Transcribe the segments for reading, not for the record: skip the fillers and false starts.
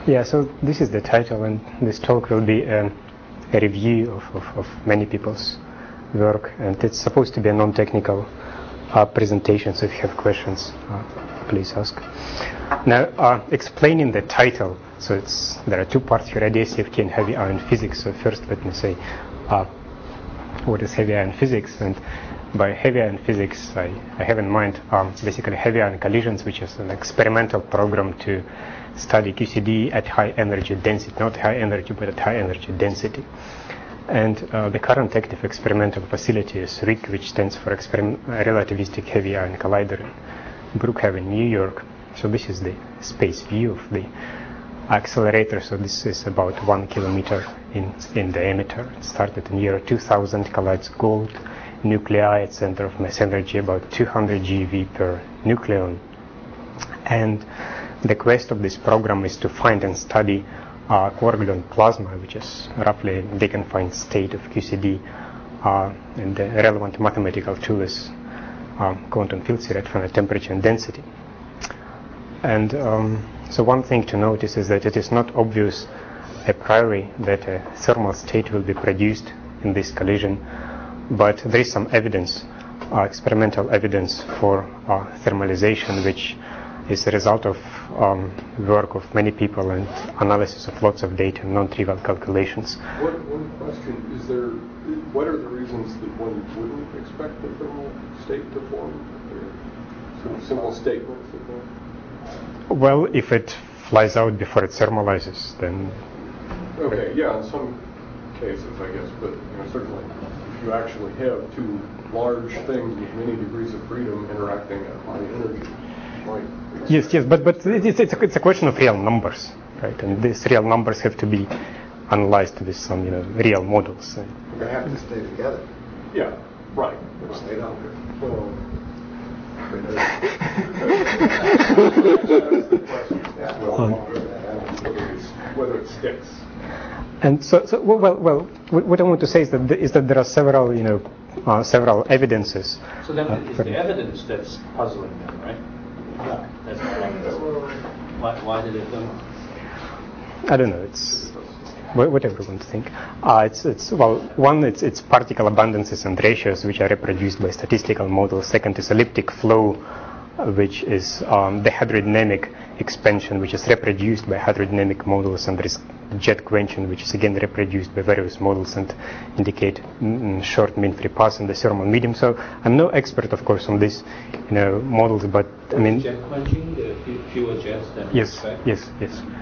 Yeah, so this is the title, and this talk will be a review of many people's work, and it's supposed to be a non-technical presentation, so if you have questions, please ask. Now, explaining the title, so there are two parts here, ADS-CFT and heavy ion physics. So first let me say what is heavy ion physics, and by heavy ion physics I have in mind basically heavy ion collisions, which is an experimental program to study QCD at high energy density, not high energy but at high energy density. And the current active experimental facility is RHIC, which stands for Relativistic Heavy Ion Collider in Brookhaven, New York. So this is the space view of the accelerator. So this is about 1 kilometer in diameter. It started in year 2000, collides gold nuclei at center of mass energy about 200 GeV per nucleon. And the quest of this program is to find and study quark-gluon plasma, which is roughly the confined state of QCD, and the relevant mathematical tool is quantum field theory at finite temperature and density. And so one thing to notice is that it is not obvious a priori that a thermal state will be produced in this collision, but there is some evidence, experimental evidence for thermalization, which is a result of work of many people and analysis of lots of data and non-trivial calculations. One question, what are the reasons that one wouldn't expect the thermal state to form? Some simple statements of that? Well, if it flies out before it thermalizes, then... Okay, yeah, in some cases, I guess, but certainly if you actually have two large things with many degrees of freedom interacting at high energy, Yes, but it's a question of real numbers, right? And these real numbers have to be analyzed with some real models. They have to stay together. Yeah, right. Which they don't. Well, whether it sticks. And so well, what I want to say is that there are several several evidences. So then it's the evidence that's puzzling them, right? Yeah. That's why did it thermalize? I don't know. It's whatever you want to think. It's particle abundances and ratios which are reproduced by statistical models. Second is elliptic flow, which is the hydrodynamic expansion, which is reproduced by hydrodynamic models, and there is jet quenching, which is again reproduced by various models and indicate short mean free path in the thermal medium. So I'm no expert, of course, on these models, but I mean. Jet quenching, the fewer jets than yes, expect? Yes.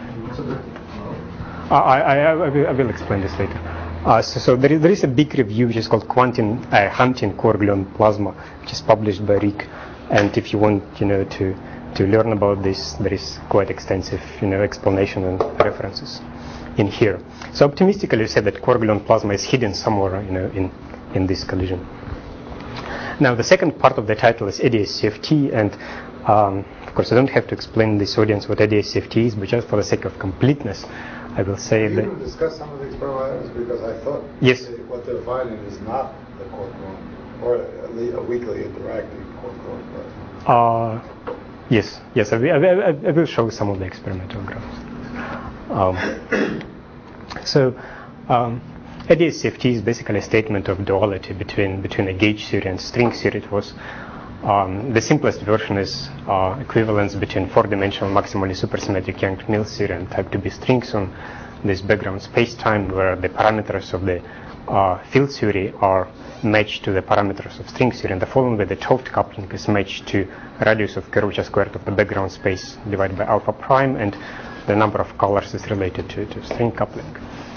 I will explain this later. So there is a big review which is called Hunting Quark-gluon Plasma, which is published by RHIC, and if you want to learn about this, there is quite extensive explanation and references in here. So optimistically, you said that quark-gluon plasma is hidden somewhere in this collision. Now the second part of the title is ADS-CFT, and of course I don't have to explain to this audience what ADS-CFT is, but just for the sake of completeness, I will say that. Can you discuss some of these parameters, because I thought yes. What they're finding is not the quark-gluon, or a weakly interacting quark-gluon plasma. Yes, I will show some of the experimental graphs. ADS-CFT is basically a statement of duality between a gauge theory and string theory. It was the simplest version is equivalence between four-dimensional maximally supersymmetric Young-Mills theory and type 2B strings on this background space-time, where the parameters of the field theory are matched to the parameters of string theory, and the following way the 't Hooft coupling is matched to radius of curvature squared of the background space divided by alpha prime, and the number of colors is related to string coupling.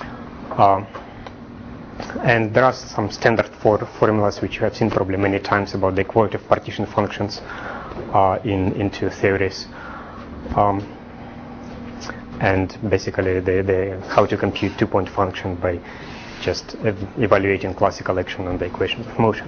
And there are some standard formulas which you have seen probably many times about the equality of partition functions in two theories, and basically the how to compute two-point function by just evaluating classical action on the equations of motion.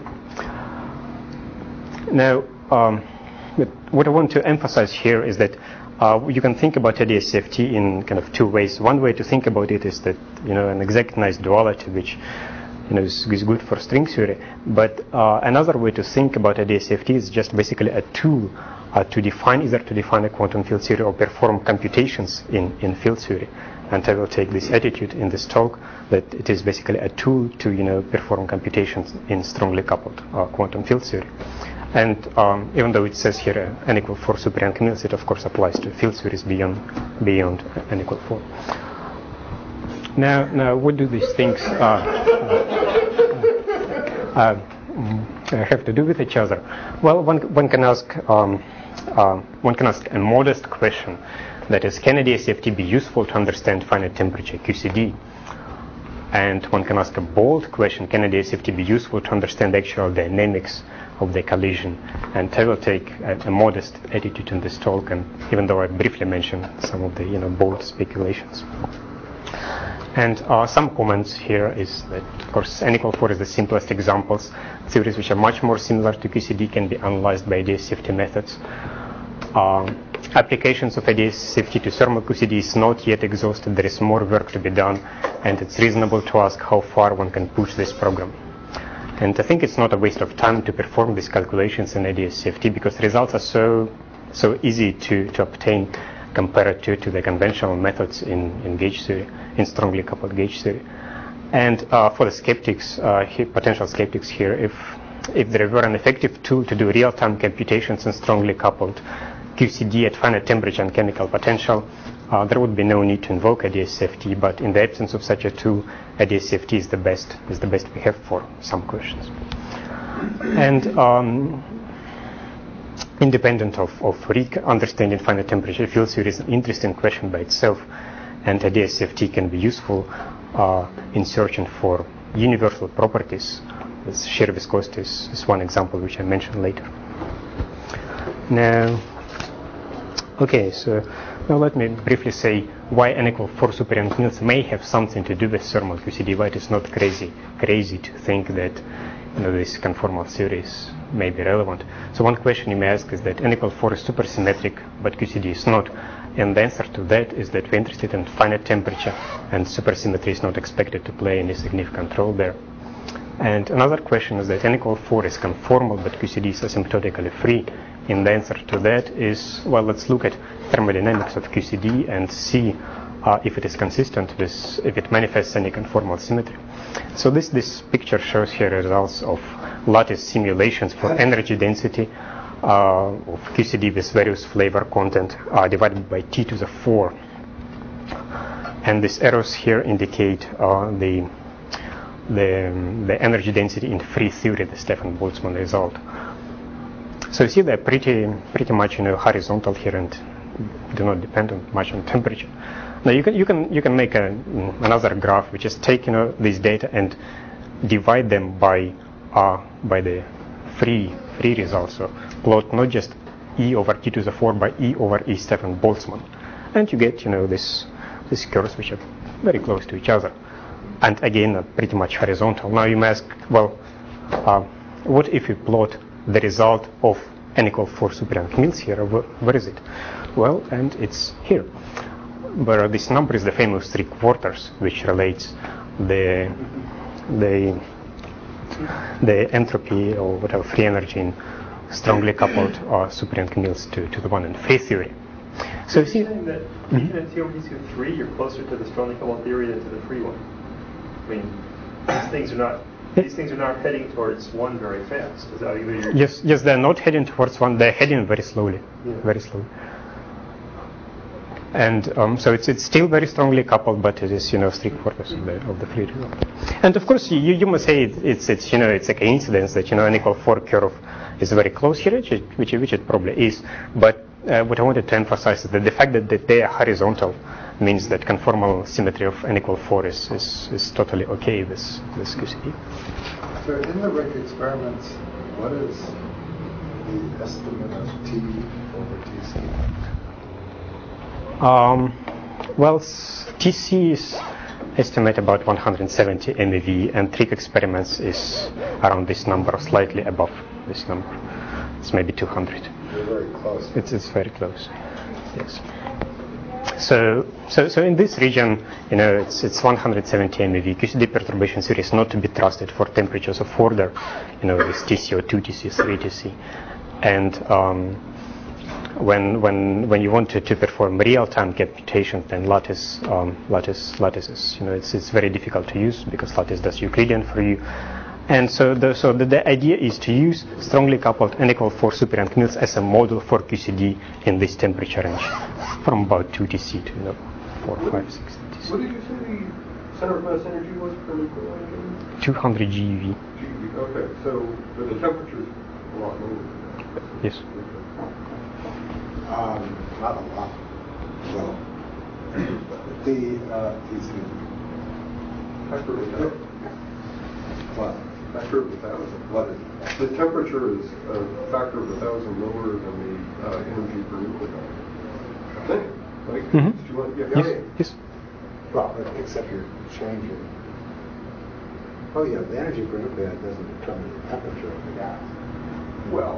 Now, what I want to emphasize here is that you can think about ADS-CFT in kind of two ways. One way to think about it is that an exact nice duality, which is good for string theory. But another way to think about ADS-CFT is just basically a tool to define a quantum field theory or perform computations in field theory. And I will take this attitude in this talk that it is basically a tool to perform computations in strongly coupled quantum field theory. And even though it says here n equal 4 super Young Mills, it of course applies to field theories beyond n equal 4. Now, what do these things have to do with each other? Well, one can ask a modest question, that is, can a DSFT be useful to understand finite temperature QCD? And one can ask a bold question, can a DSFT be useful to understand actual dynamics of the collision? And I will take a modest attitude in this talk, and even though I briefly mentioned some of the bold speculations. And some comments here is that, of course, n equal 4 is the simplest examples. Theories which are much more similar to QCD can be analyzed by DSFT methods. Applications of DSFT to thermal QCD is not yet exhausted. There is more work to be done, and it's reasonable to ask how far one can push this program. And I think it's not a waste of time to perform these calculations in DSFT, because results are so easy to obtain compared to the conventional methods in gauge theory, in strongly coupled gauge theory. And for the skeptics, potential skeptics here, if there were an effective tool to do real-time computations in strongly coupled QCD at finite temperature and chemical potential, there would be no need to invoke a DSFT. But in the absence of such a tool, a DSFT is the best we have for some questions. And independent of understanding finite temperature field theory is an interesting question by itself, and a DSFT can be useful in searching for universal properties. This shear viscosity is one example which I mentioned later. Now, now let me briefly say why n equal 4 super Young Mills may have something to do with thermal QCD, why it is not crazy to think that this conformal series may be relevant. So one question you may ask is that n equal 4 is supersymmetric, but QCD is not. And the answer to that is that we're interested in finite temperature, and supersymmetry is not expected to play any significant role there. And another question is that n equal 4 is conformal, but QCD is asymptotically free. And the answer to that is, well, let's look at thermodynamics of QCD and see if it is consistent with, if it manifests any conformal symmetry. So this picture shows here results of lattice simulations for energy density of QCD with various flavor content divided by T to the 4. And these arrows here indicate the energy density in free theory, the Stefan Boltzmann result. So you see they're pretty much horizontal here and do not depend much on temperature. Now you can make another graph which is take these data and divide them by the free results. So plot not just E over T to the 4 by E over E Stefan Boltzmann, and you get these curves which are very close to each other, and again pretty much horizontal. Now you may ask, well, what if we plot the result of n equal 4 super Young Mills here? Where is it? Well, and it's here, where this number is the famous 3/4, which relates the entropy or whatever free energy in strongly coupled super Young Mills to the one in free theory. So you see, you're saying that even at TOD23, you're closer to the strongly coupled theory than to the free one. I mean, these things are not heading towards one very fast. Is that either yes, they're not heading towards one. They're heading very slowly, very slowly. And so it's still very strongly coupled, but it is 3/4 of the free result. And of course, you must say it's a coincidence that n equal 4 curve is very close here, which it probably is. But what I wanted to emphasize is that the fact that they are horizontal means that conformal symmetry of n equal 4 is totally okay with QCD. So in the Rick experiments, what is the estimate of T over TC? Well, TC is estimate about 170 MeV, and trick experiments is around this number, slightly above this number. It's maybe 200. You're very close. It's very close. Yes. So in this region, it's 170 MeV. QCD perturbation theory is not to be trusted for temperatures of order, this TCO2, TC3, TC, and when you want to perform real-time computations, then lattices, it's very difficult to use because lattice does Euclidean for you. And so the idea is to use strongly coupled unequal 4 super-Young mills as a model for QCD in this temperature range, from about 2 TC to 4, 5, 6 TC. What did you say the center of mass energy was for nuclear energy? 200 GeV. GeV. Okay, so but the temperature's a lot lower than that. Yes. Not a lot. Well, the Factor of 1,000. what? Factor of 1,000. What is The temperature is a factor of 1,000 lower than the energy per nucleon. I think. Like, Mhm. it's 200. Yeah, Yes. yeah. Yes. well, except you're changing. Oh yeah, the energy per nucleon doesn't determine the temperature of the gas. Well,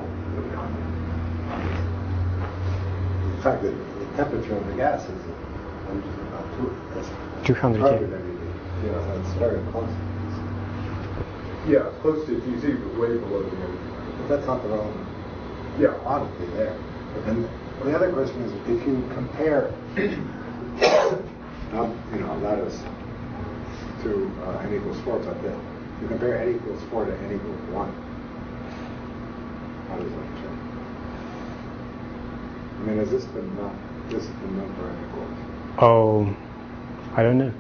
The fact that the temperature of the gas is about 200, that's yeah. Yeah, that's very close. yeah, close to TC, but way below the energy. But that's not the relevant Yeah. quantity there. And the other question is, if you compare, lattice to n equals 4, but if you compare n equals 4 to n equals 1, how does that change? I mean, has this been known for n equals? Oh, I don't know.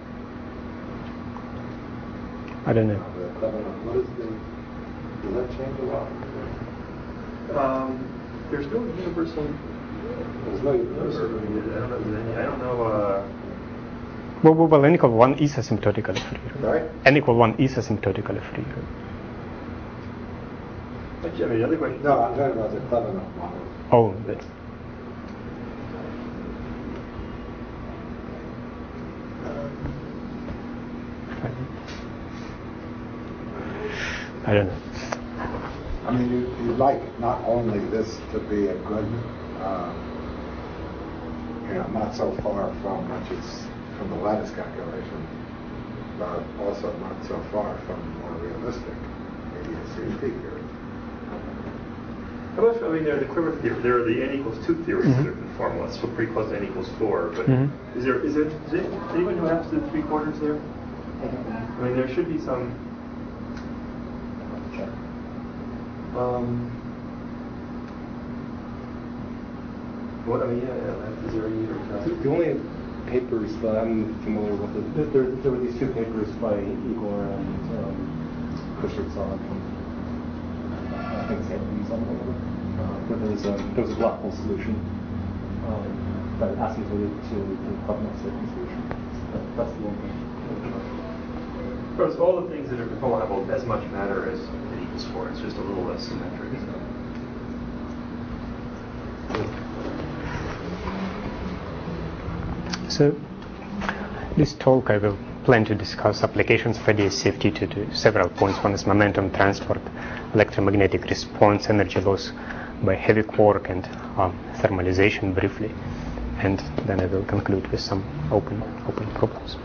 What is does that change a lot? There's no universal. There's no universal. I don't know. Well, n equal 1 is asymptotically free. Right? N equal 1 is asymptotically free. Actually, I mean, the other question. No, I'm talking about the Klebanov model. Oh, that. I don't know. I mean, you'd like not only this to be a good, not so far from the lattice calculation, but also not so far from more realistic ADS-CFT theory. I mean, there are the n equals 2 theories that are conformal. It's pretty close to n equals 4. But is there anyone who has the 3/4 there? I mean, there should be some. What? I mean, is there any? The only papers that I'm familiar with, there were these 2 papers by Igor and Kushnertsov from I think St. something. Where there was a black hole solution that asymptoted to the Klebanov certain solution. That's the one thing. Of course, all the things that are conformal have as much matter as n equals 4. It's just a little less symmetric. So, this talk I will plan to discuss applications of ADS-CFT to several points. One is momentum transport, electromagnetic response, energy loss by heavy quark, and thermalization briefly. And then I will conclude with some open problems.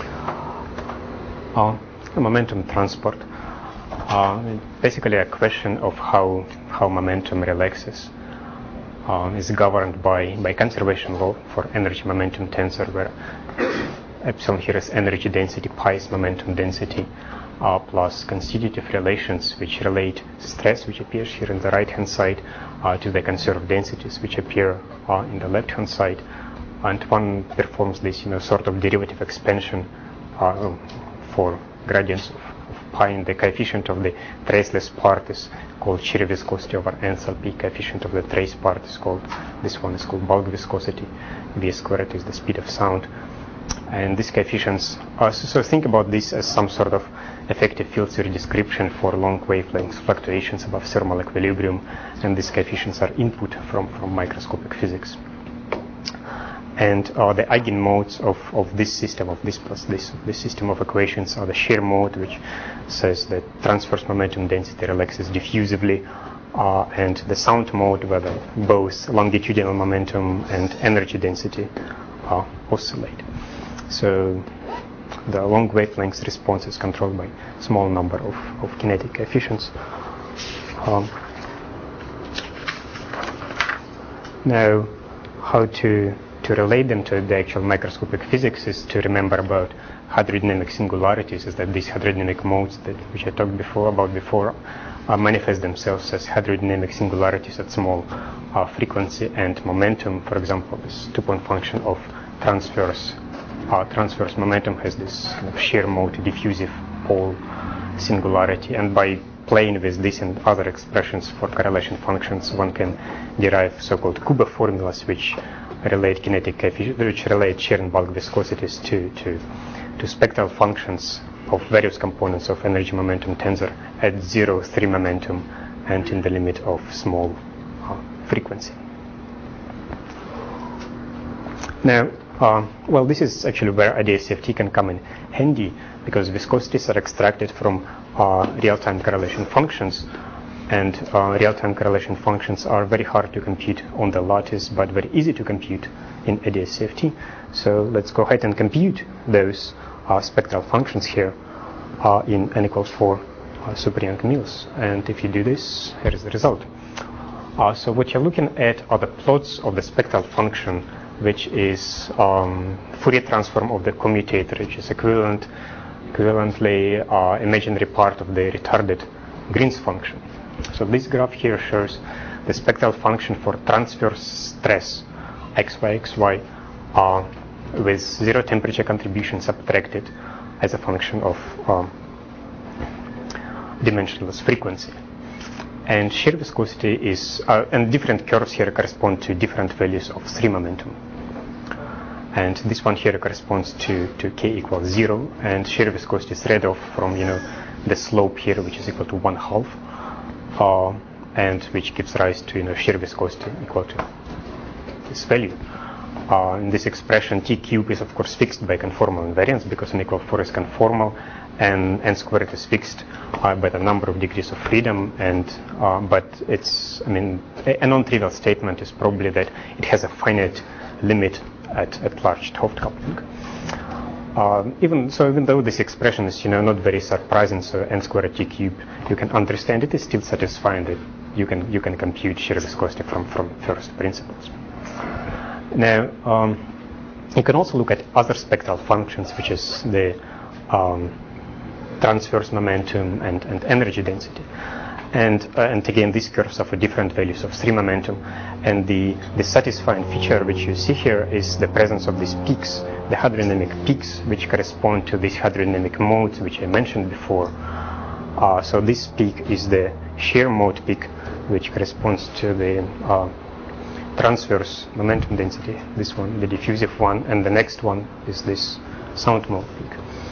Momentum transport. Basically a question of how momentum relaxes is governed by conservation law for energy momentum tensor, where epsilon here is energy density, pi is momentum density, plus constitutive relations which relate stress, which appears here in the right hand side, to the conserved densities which appear in the left hand side, and one performs this sort of derivative expansion for gradients of pi, and the coefficient of the traceless part is called shear viscosity over enthalpy. Coefficient of the trace part is called, this one is called bulk viscosity. V squared is the speed of sound. And these coefficients are, so think about this as some sort of effective field theory description for long wavelengths, fluctuations above thermal equilibrium, and these coefficients are input from microscopic physics. And the eigenmodes of this system, of this plus this system of equations, are the shear mode, which says that transverse momentum density relaxes diffusively, and the sound mode, where both longitudinal momentum and energy density oscillate. So the long wavelength response is controlled by small number of kinetic coefficients. Now, how to relate them to the actual microscopic physics is to remember about hydrodynamic singularities, is that these hydrodynamic modes which I talked about before manifest themselves as hydrodynamic singularities at small frequency and momentum. For example, this two-point function of transverse momentum has this kind of shear mode diffusive pole singularity, and by playing with this and other expressions for correlation functions, one can derive so-called Kuba formulas which relate kinetic coefficients, which relate shear and bulk viscosities to spectral functions of various components of energy momentum tensor at 0, 3 momentum and in the limit of small frequency. Now, well, this is actually where IDS-CFT can come in handy, because viscosities are extracted from real-time correlation functions, and real-time correlation functions are very hard to compute on the lattice, but very easy to compute in IDS-CFT. So let's go ahead and compute those spectral functions here in n equals 4 Super-Yang-Mills. And if you do this, here is the result. So what you're looking at are the plots of the spectral function, which is Fourier transform of the commutator, which is equivalently imaginary part of the retarded Green's function. So this graph here shows the spectral function for transverse stress xy xy with 0 temperature contribution subtracted as a function of dimensionless frequency. And shear viscosity is, and different curves here correspond to different values of 3 momentum. And this one here corresponds to k equals 0, and shear viscosity is read off from the slope here, which is equal to 1/2, and which gives rise to shear viscosity equal to this value. In this expression, t cube is of course fixed by conformal invariance, because n equal 4 is conformal, and n squared is fixed by the number of degrees of freedom. And but it's, I mean, a non-trivial statement is probably that it has a finite limit at large 't Hooft coupling. Even though this expression is not very surprising, so n squared t cube, you can understand it is still satisfying that you can compute shear viscosity from first principles. Now you can also look at other spectral functions, which is the transverse momentum and energy density. And again, these curves are for different values of 3 momentum, and the satisfying feature which you see here is the presence of these peaks, the hydrodynamic peaks, which correspond to these hydrodynamic modes which I mentioned before. So this peak is the shear mode peak, which corresponds to the transverse momentum density, this one, the diffusive one, and the next one is this sound mode peak.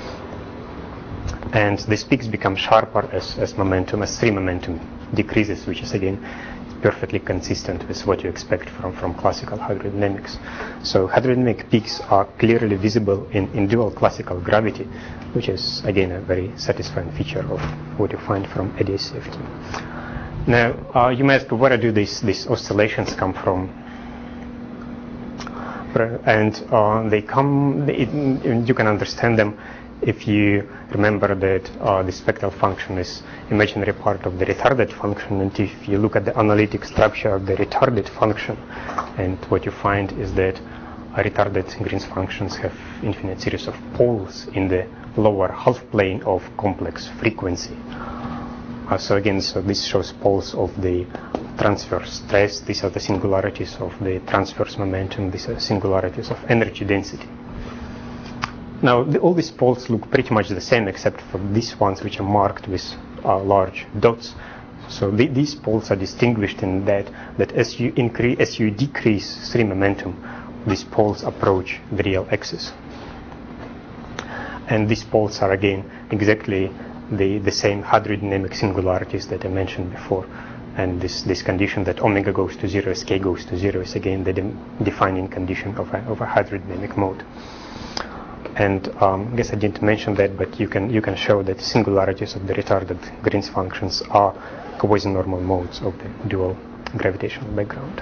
And these peaks become sharper as 3 momentum decreases, which is again perfectly consistent with what you expect from classical hydrodynamics. So hydrodynamic peaks are clearly visible in dual classical gravity, which is again a very satisfying feature of what you find from IDS-CFT. Now you may ask, where do these oscillations come from? And you can understand them if you remember that the spectral function is imaginary part of the retarded function, and if you look at the analytic structure of the retarded function, and what you find is that retarded Green's functions have infinite series of poles in the lower half plane of complex frequency. So this shows poles of the transverse stress. These are the singularities of the transverse momentum. These are singularities of energy density. Now, all these poles look pretty much the same, except for these ones which are marked with large dots. So these poles are distinguished in that as you decrease 3 momentum, these poles approach the real axis. And these poles are again exactly the same hydrodynamic singularities that I mentioned before. And this condition that omega goes to 0 as k goes to 0 is again the defining condition of a hydrodynamic mode. And I guess I didn't mention that, but you can show that singularities of the retarded Green's functions are quasi-normal modes of the dual gravitational background.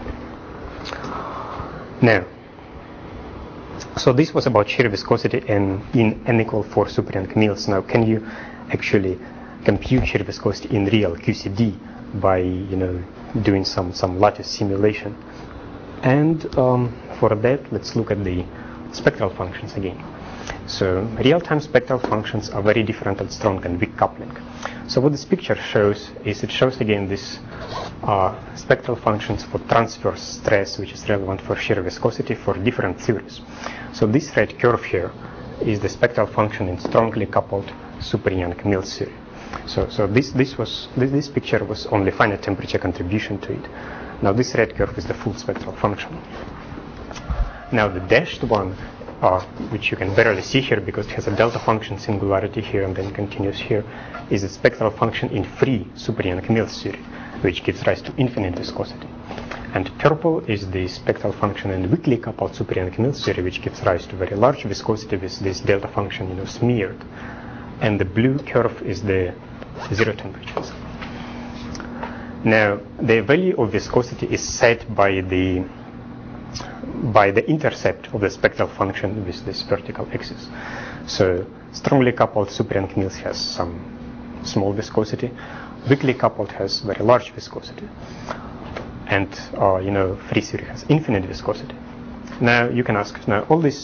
Now, so this was about shear viscosity in n equal 4 Super-Yang-Mills. Now, can you actually compute shear viscosity in real QCD by doing some lattice simulation? And for that, let's look at the spectral functions again. So real-time spectral functions are very different at strong and weak coupling. So what this picture shows is it shows again this spectral functions for transverse stress, which is relevant for shear viscosity for different theories. So this red curve here is the spectral function in strongly coupled Super-Yang-Mills theory. So this picture was only finite temperature contribution to it. Now this red curve is the full spectral function. Now the dashed one, which you can barely see here because it has a delta function singularity here and then continues here, is a spectral function in free Super-Yang-Mills theory, which gives rise to infinite viscosity. And purple is the spectral function in weakly coupled Super-Yang-Mills theory, which gives rise to very large viscosity with this delta function, smeared. And the blue curve is the zero temperatures. Now, the value of viscosity is set by the intercept of the spectral function with this vertical axis. So strongly coupled Super-Yang-Mills has some small viscosity. Weakly coupled has very large viscosity. And free theory has infinite viscosity. Now you can ask, now all this,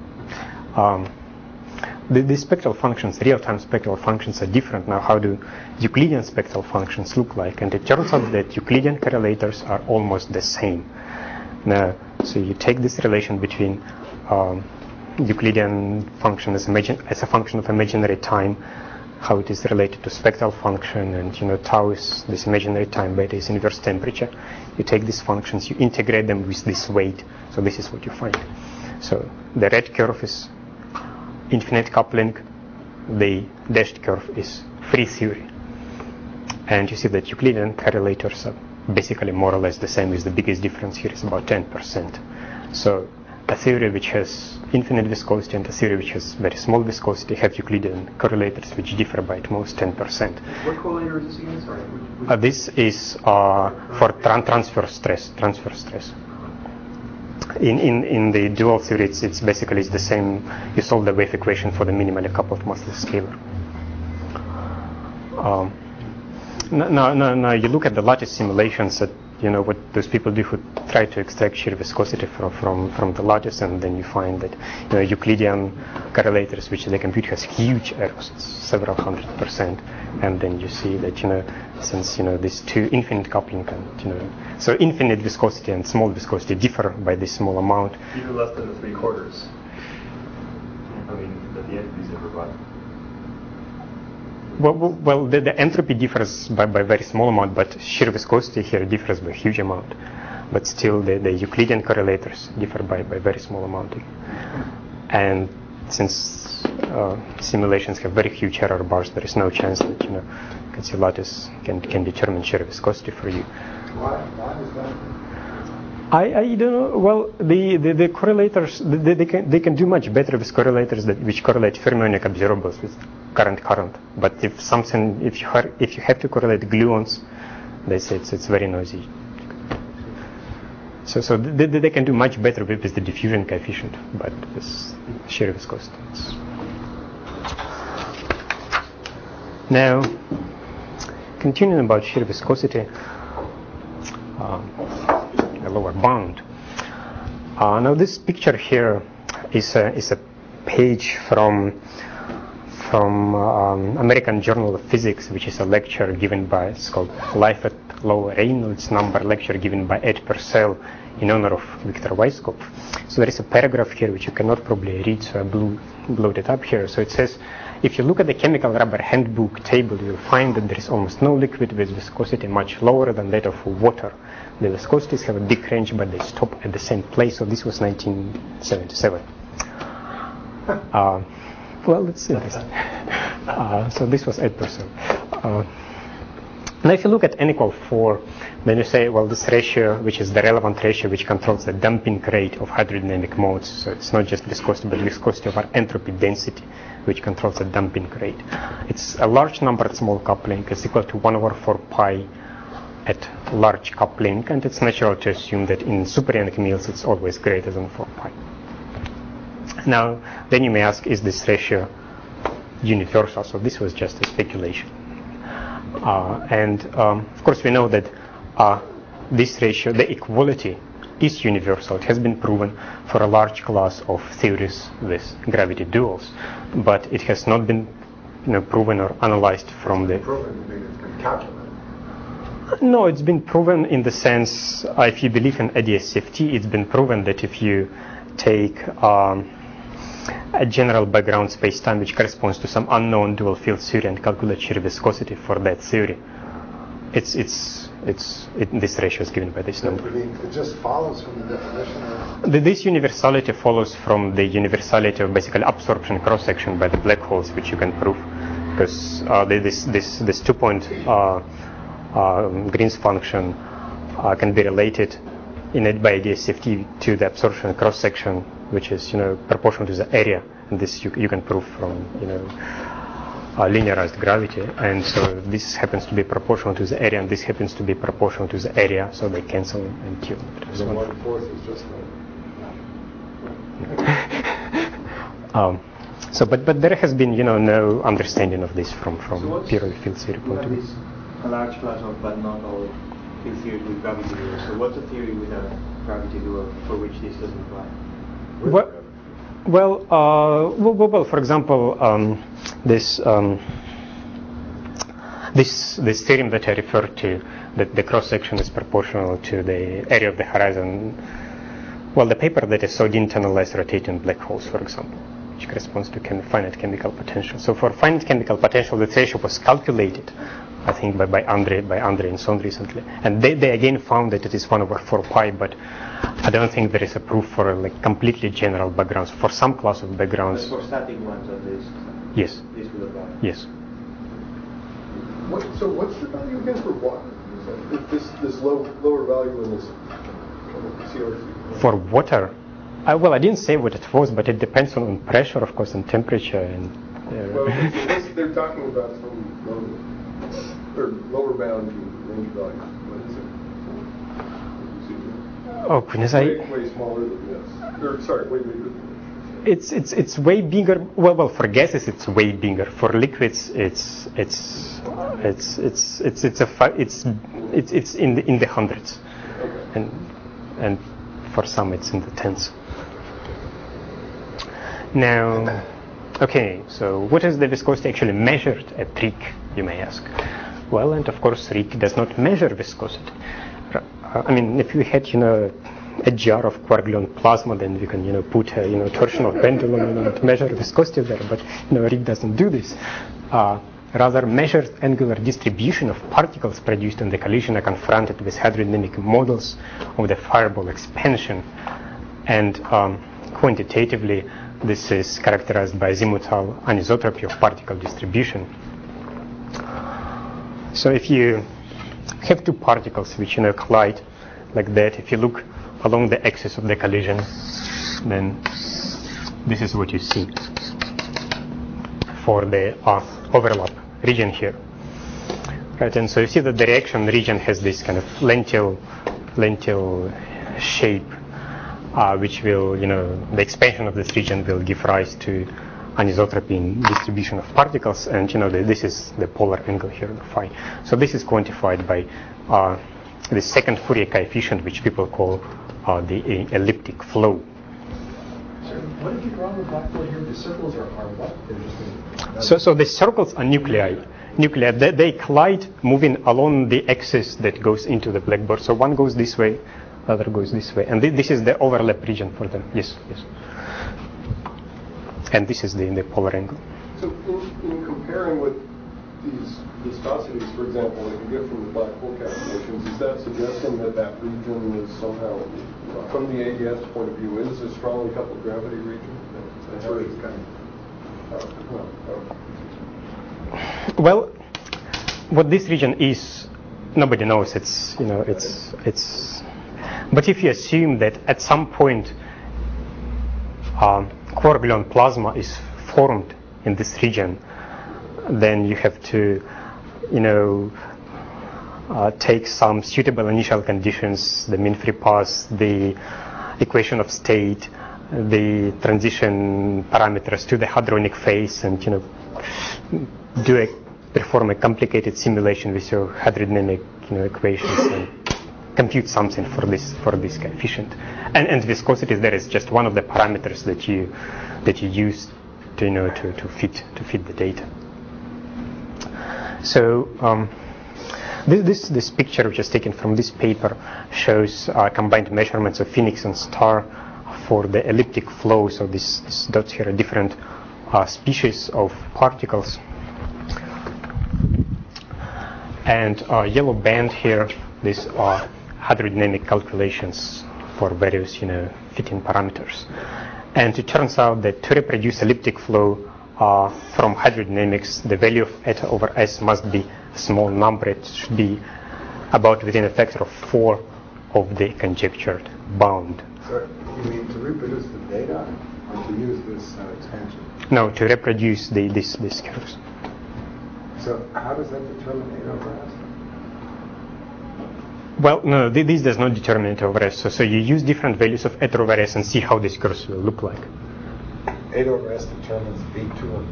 the spectral functions, real-time spectral functions are different. Now how do Euclidean spectral functions look like? And it turns out that Euclidean correlators are almost the same. Now, so you take this relation between Euclidean function as a function of imaginary time, how it is related to spectral function, and tau is this imaginary time, beta is inverse temperature. You take these functions, you integrate them with this weight, so this is what you find. So the red curve is infinite coupling, the dashed curve is free theory. And you see that Euclidean correlators are basically more or less the same, with the biggest difference here is about 10%. So a theory which has infinite viscosity and a theory which has very small viscosity have Euclidean correlators which differ by at most 10%. What correlator is this again? Sorry. This is for transverse stress. In the dual theory, it's basically the same. You solve the wave equation for the minimally coupled massless scalar. Now you look at the lattice simulations that what those people do who try to extract shear viscosity from the lattice, and then you find that Euclidean correlators which they compute has huge errors, it's several 100%, and then you see that since these two infinite coupling and so infinite viscosity and small viscosity differ by this small amount. Even less than the 3/4. I mean, that the entities are provided. Well, the entropy differs by very small amount, but shear viscosity here differs by a huge amount. But still, the Euclidean correlators differ by very small amount. And since simulations have very huge error bars, there is no chance that Katsy lattice can determine shear viscosity for you. Why is that? I don't know. Well, the correlators they can do much better with correlators which correlate fermionic observables with current. But if you have to correlate gluons, they say it's very noisy. So they can do much better with the diffusion coefficient, but with shear viscosity. Now, continuing about shear viscosity. Lower bound. Now this picture here is a page from American Journal of Physics, which is a lecture given by, it's called Life at Low Reynolds Number lecture given by Ed Purcell in honor of Victor Weisskopf. So there is a paragraph here which you cannot probably read, so I blew it up here. So it says, if you look at the chemical rubber handbook table, you'll find that there is almost no liquid with viscosity much lower than that of water. The viscosities have a big range, but they stop at the same place. So this was 1977. Well, it's interesting. So this was Ed Purcell. Now if you look at n equal 4, then you say, well, this ratio, which is the relevant ratio which controls the damping rate of hydrodynamic modes, so it's not just viscosity, but viscosity over entropy density, which controls the damping rate. It's a large number at small coupling. It's equal to 1/4 pi at large coupling, and it's natural to assume that in Super-Yang-Mills it's always greater than 4 pi. Now, then you may ask, is this ratio universal? So this was just a speculation. Of course we know that this ratio, the equality is universal. It has been proven for a large class of theories with gravity duals, but it has not been proven or analyzed from the... Proven, you mean it's been calculated? No, it's been proven in the sense, if you believe in ADS-CFT, it's been proven that if you take a general background space-time which corresponds to some unknown dual field theory and calculate shear viscosity for that theory, this ratio is given by this number. I mean, it just follows from the definition of... This universality follows from the universality of basically absorption cross-section by the black holes, which you can prove, because this 2-point Green's function can be related by ADS-CFT to the absorption cross-section, which is proportional to the area, and this you can prove from linearized gravity, and so this happens to be proportional to the area, and this happens to be proportional to the area, so they cancel until So 1/4 is just like... but there has been no understanding of this from purely field theory point of view. A large class of, but not all field theories with gravity dual. So what's a theory with a gravity dual for which this doesn't apply? Well, for example, this theorem that I referred to, that the cross section is proportional to the area of the horizon. Well, the paper that I saw didn't analyze rotating black holes, for example, which corresponds to finite chemical potential. So for finite chemical potential, the ratio was calculated, I think, by Andre and Son recently, and they again found that it is 1/4 pi, but I don't think there is a proof for completely general backgrounds. For some class of backgrounds, For static ones at least. yes, This will apply. yes. So what's the value again for water? This lower value in this CRC? For water, I didn't say what it was, but it depends on pressure, of course, and temperature, and. Well, so they're talking about some lower bound to range value. What is it? Oh goodness, way smaller than this. Or sorry, way bigger than this. It's way bigger. Well, for gases it's way bigger. For liquids it's in the hundreds, Okay. and for some it's in the tens. Now, okay, so what is the viscosity actually measured at RHIC, you may ask? Well, and of course RHIC does not measure viscosity. I mean, if we had a jar of quark-gluon plasma, then we can put a torsional pendulum to measure viscosity there, but RHIC doesn't do this. Rather, measured angular distribution of particles produced in the collision are confronted with hydrodynamic models of the fireball expansion, and quantitatively this is characterized by azimuthal anisotropy of particle distribution. So if you have two particles which collide like that, if you look along the axis of the collision, then this is what you see for the overlap region here, right? And so you see that the reaction region has this kind of lentil shape, which will, the expansion of this region will give rise to anisotropy in distribution of particles, and this is the polar angle here, the phi. So this is quantified by the second Fourier coefficient, which people call the elliptic flow. So what did you draw on the black hole here? The circles are what? They're just So the circles are nuclei. They collide moving along the axis that goes into the blackboard. So one goes this way, the other goes this way, and this is the overlap region for them. Yes. And this is the polar angle. So in comparing with these viscosities, for example, that you get from the black hole calculations, is that suggesting that region is somehow, from the ADS point of view, is a strongly coupled gravity region? That's where it's kind of... Well, what this region is, nobody knows. It's. But if you assume that at some point quark-gluon plasma is formed in this region, then you have to, take some suitable initial conditions, the mean free path, the equation of state, the transition parameters to the hadronic phase, and perform a complicated simulation with your hydrodynamic equations, compute something for this coefficient. And viscosity there is just one of the parameters that you use to fit the data. So this picture, which is taken from this paper, shows combined measurements of Phoenix and star for the elliptic flow. So these dots here are different species of particles. And yellow band here, these are hydrodynamic calculations for various, fitting parameters. And it turns out that to reproduce elliptic flow from hydrodynamics, the value of eta over S must be a small number. It should be about within a factor of 4 of the conjectured bound. So you mean to reproduce the data or to use this expansion? No, to reproduce these curves. So how does that determine eta over S? Well, no, this does not determine eta over S. So you use different values of eta over S and see how these curves will look like. Eta over S determines V2 of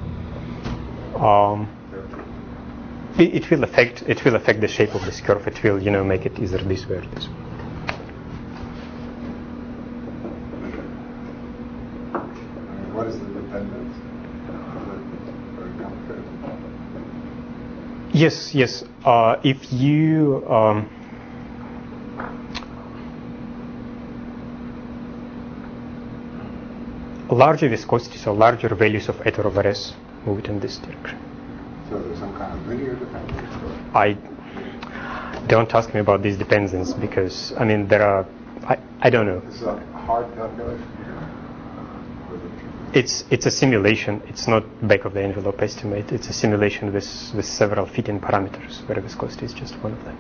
P? It will affect the shape of this curve. It will, make it either this way or this way. What is the dependence? Very complicated. Yes. If you larger viscosity, so larger values of eta over S, move it in this direction. So there's some kind of linear dependence? Don't ask me about these dependencies because, there are, I don't know. This is a hard calculation? It's a simulation. It's not back of the envelope estimate. It's a simulation with several fitting parameters, where viscosity is just one of them.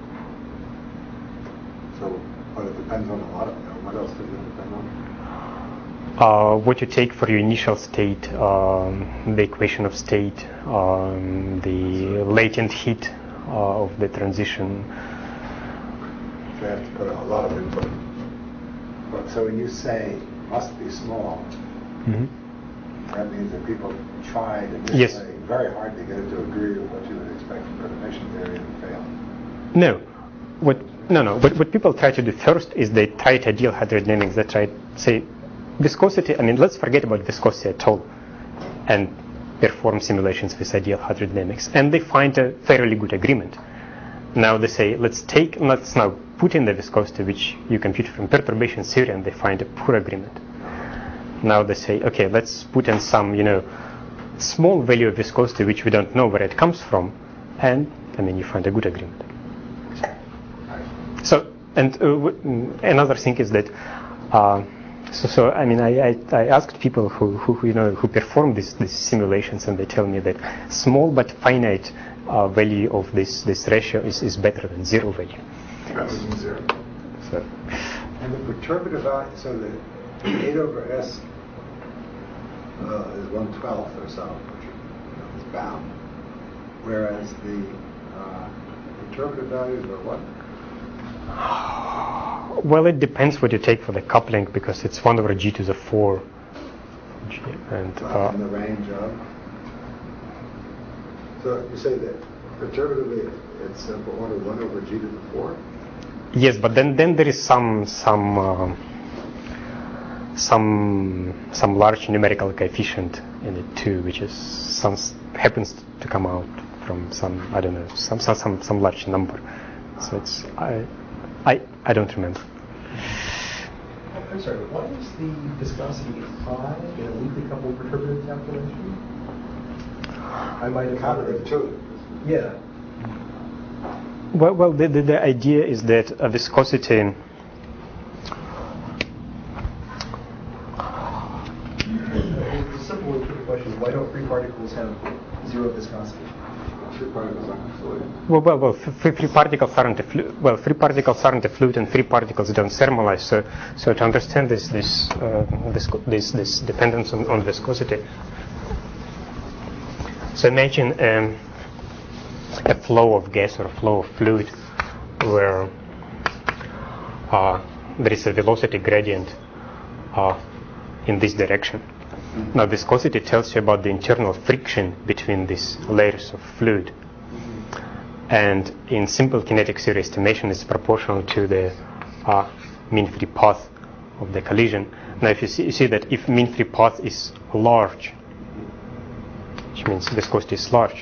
So, but it depends on a lot. What else does it depend on? What you take for your initial state, the equation of state, the latent heat of the transition. So you have to put a lot of input. But so when you say must be small, that means that people tried initially very hard to get it to agree with what you would expect from perturbation theory and failed. No. What people try to do first is they try to ideal hydrodynamics. They try to say viscosity. Let's forget about viscosity at all, and perform simulations with ideal hydrodynamics. And they find a fairly good agreement. Now they say let's now put in the viscosity which you compute from perturbation theory, and they find a poor agreement. Now they say, okay, let's put in some, small value of viscosity which we don't know where it comes from, and you find a good agreement. So, and another thing is that, I asked people who perform these simulations, and they tell me that small but finite value of this ratio is better than zero value. Better than zero. So, and the perturbative value, so the eta over S is 1/12 or so, which is bound. Whereas the perturbative values are what? Well, it depends what you take for the coupling, because it's 1 over g to the 4. And in the range of? So you say that perturbatively it's 1 over g to the 4? Yes, but then there is some large numerical coefficient in it too, which is happens to come out from some large number. So it's I don't remember. I'm sorry, why is the viscosity high in a weakly coupled perturbative calculation? I might have counterintuitive. Yeah. Well, the idea is that viscosity. The simple way to put the question is, why don't free particles have zero viscosity? Free particles aren't fluid. Well, free particles aren't a fluid. Well, free particles aren't a fluid, and free particles don't thermalize. So to understand this dependence on viscosity. So imagine a flow of gas or a flow of fluid where there is a velocity gradient in this direction. Now, viscosity tells you about the internal friction between these layers of fluid. and in simple kinetic theory estimation, it's proportional to the mean free path of the collision. Now, if you see that if mean free path is large, which means viscosity is large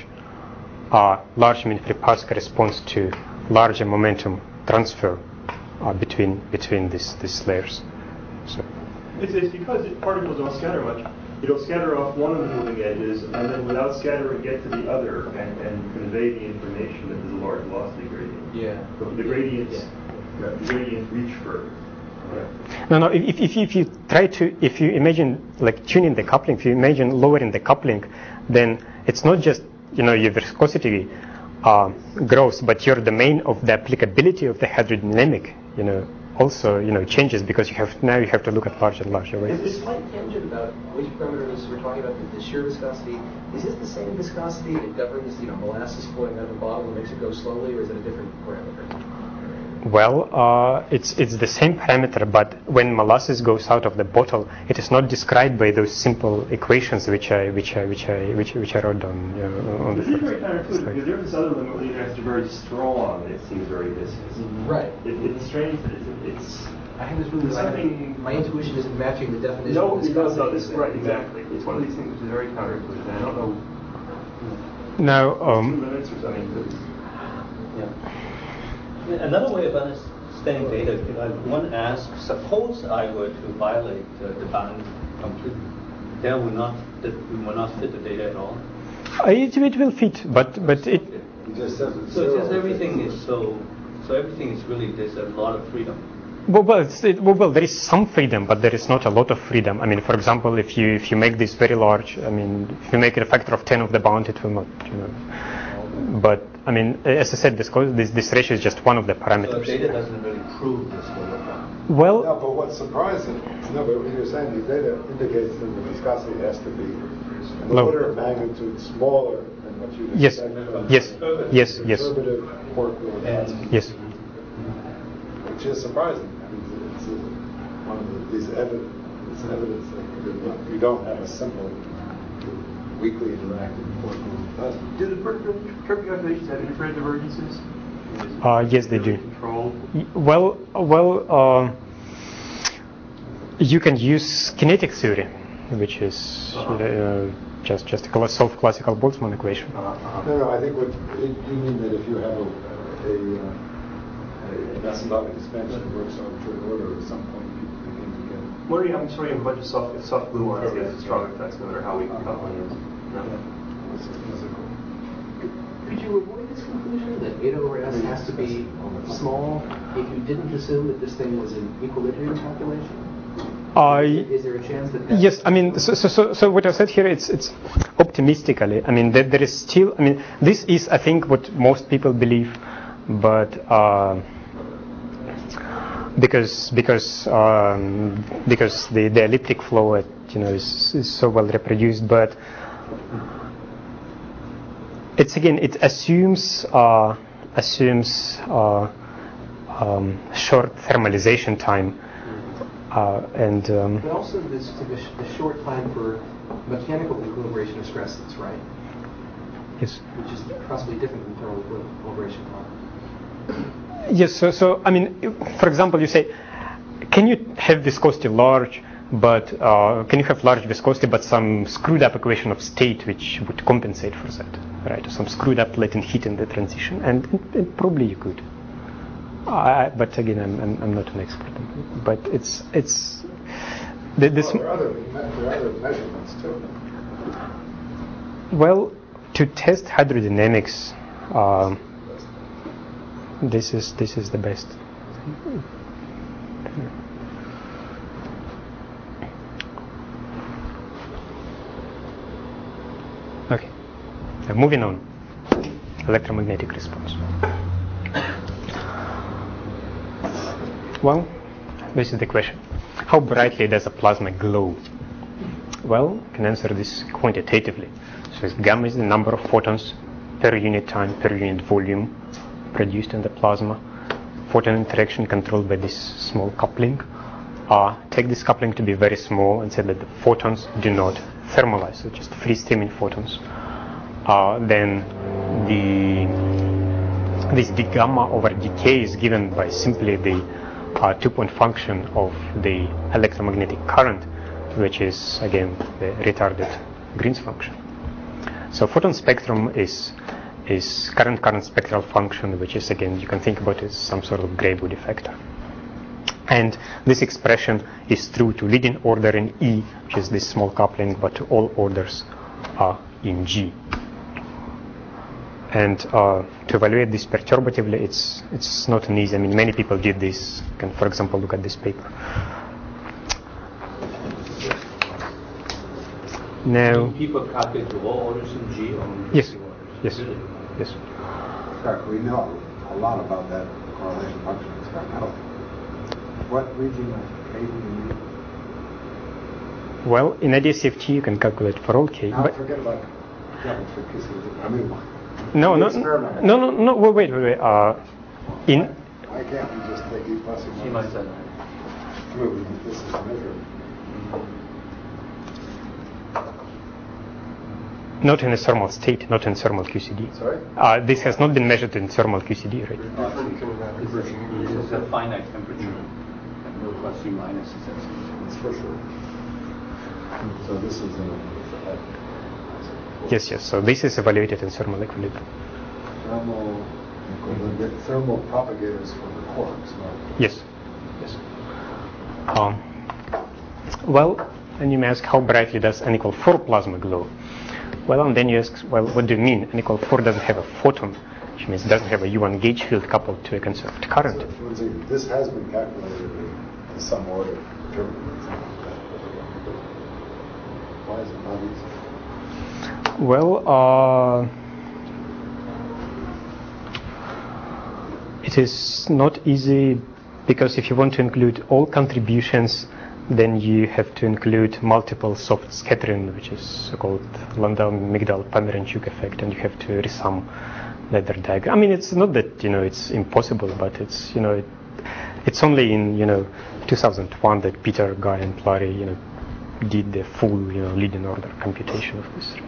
mean free path corresponds to larger momentum transfer between these layers. So it's because particles don't scatter much. You don't scatter off one of the moving edges, and then without scattering, get to the other and convey the information that there's a large velocity gradient. Yeah. The gradients reach further. No. If you imagine like tuning the coupling, if you imagine lowering the coupling, then it's not just your viscosity grows, but your domain of the applicability of the hydrodynamic also changes, because you have to look at larger and larger waves. This slight tangent about which parameters we're talking about, the shear viscosity. Is this the same viscosity that governs molasses flowing out of a bottle and makes it go slowly, or is it a different parameter? Well, it's the same parameter, but when molasses goes out of the bottle, it is not described by those simple equations which I wrote down on the This is very first counterintuitive, slide. because there's this other limit where you have to be very strong, it seems very viscous. Right. It's strange that it's I have this really something. My intuition isn't matching the definition. No, of this right, exactly. It's one of these things which is very counterintuitive, and I don't know. Now, 2 minutes or something. Yeah. Another way of understanding data, if one asks, suppose I were to violate the bound completely, we will not fit the data at all. it will fit, but it. You just said So just everything is really, there's a lot of freedom. Well, there is some freedom, but there is not a lot of freedom. I mean, for example, if you make this very large, I mean, if you make it a factor of 10 of the bound, it will not, But I mean, as I said, this ratio is just one of the parameters. So data doesn't really prove this sort of thing. Well, no, but what's surprising, but what you're saying, the data indicates that the viscosity has to be an low. order of magnitude smaller than what you Yes. expect. Yes. Conservative work will Yes. Which is surprising. I mean, it's one of these evidence that you don't have a simple weakly interacting quark plasma. Do the perturbing calculations have infinite divergences? Yes, they do. Control. Well, you can use kinetic theory, which is just to solve classical Boltzmann equation. No, I think what you mean that if you have an asymptotic expansion that works arbitrary order, at some point people begin to get. What are you? I'm sorry, you have a bunch of soft glue on it. Strong effects, no matter how we can calculate it. It's physical. Could you avoid this conclusion that eta over S has to be small if you didn't assume that this thing was an equilibrium calculation? Is there a chance that that's... Yes, I mean, so what I said here, it's optimistically. I mean, there is still. I mean, this is, I think, what most people believe, but because the elliptic flow is so well reproduced, but it assumes short thermalization time. But also the short time for mechanical equilibration of stresses, right? Yes. Which is possibly different from thermal equilibration time. Yes. So I mean, for example, you say, can you have viscosity large, but can you have large viscosity, but some screwed up equation of state which would compensate for that, right? Or some screwed up latent heat in the transition, and probably you could. But again, I'm not an expert. But it's this. There are other measurements too. Well, to test hydrodynamics, this is the best. Okay, now moving on. Electromagnetic response. Well, this is the question. How brightly does a plasma glow? Well, you can answer this quantitatively. So gamma is the number of photons per unit time, per unit volume produced in the plasma. Photon interaction controlled by this small coupling. Take this coupling to be very small and say that the photons do not thermalize, so just free streaming photons. Then the this d gamma over dk is given by simply the two-point function of the electromagnetic current, which is again the retarded Green's function. So photon spectrum is current spectral function, which is, again, you can think about it as some sort of Gray-Bode factor. And this expression is true to leading order in E, which is this small coupling, but to all orders in G. And to evaluate this perturbatively, it's not an easy. I mean, many people did this. You can, for example, look at this paper. Now, people calculate all orders in G on yes, orders. yes, Really? yes. In fact, we know a lot about that correlation function experimentally. What region of K do you need? Well, in IDSFT you can calculate for all K. Now but forget about geometry, because I mean, no, wait. In why can't we just take E plus C minus N. This is measured. not in a thermal state, not in thermal QCD. Sorry? This has not been measured in thermal QCD, right? This is a finite temperature. Plus C minus. That's for sure. So this is Yes. So this is evaluated in thermal equilibrium. thermal propagators for the quarks, right? Yes. Well, and you may ask, how brightly does N equal 4 plasma glow? Well, and then you ask, well, what do you mean? N equal 4 doesn't have a photon, which means it doesn't have a U1 gauge field coupled to a conserved current. So, this has been calculated in some order. Why is it not easy? Well, it is not easy because if you want to include all contributions, then you have to include multiple soft scattering, which is so-called Landau-Migdal-Pomeranchuk effect, and you have to resum ladder diagram. I mean, it's not that it's impossible, but it's it's only in 2001 that Peter, Guy, and Larry did the full leading order computation of this.